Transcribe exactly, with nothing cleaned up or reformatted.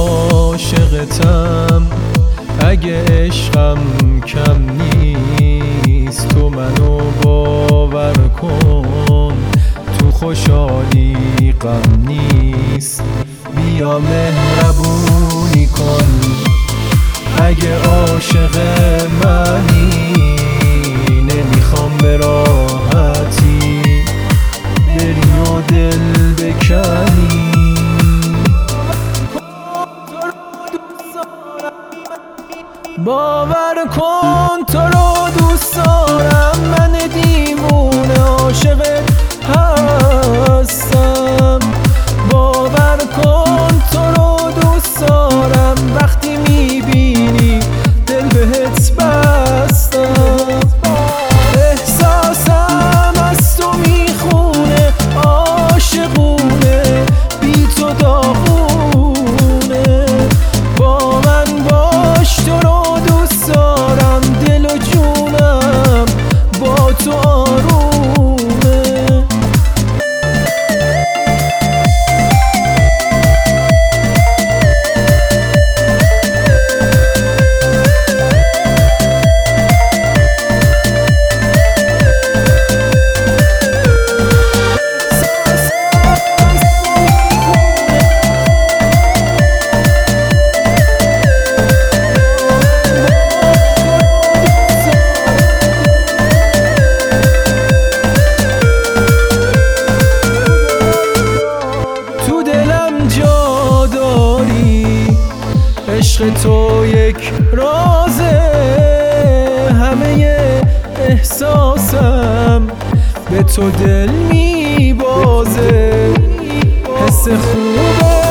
عاشقتم، اگه عشقم کم نیست تو منو باور کن، تو خوشحالی غم نیست، بیا مهربونی کن. اگه عاشق منی نمیخوام به راحتی بری و دل بکنی. باور کن تو رو دوست دارم، من دیوونه عاشقت هستم. باور کن تو رو دوست دارم، وقتی میبینی دل بهت بستم. احساسم از تو میخونه عاشقونه، بی تو داغونه. با من باش تو رو دوست دارم، دل و جونم با تو آرومه. عشق تو یک رازه، همه احساسم به تو دل میبازه. حس خوبه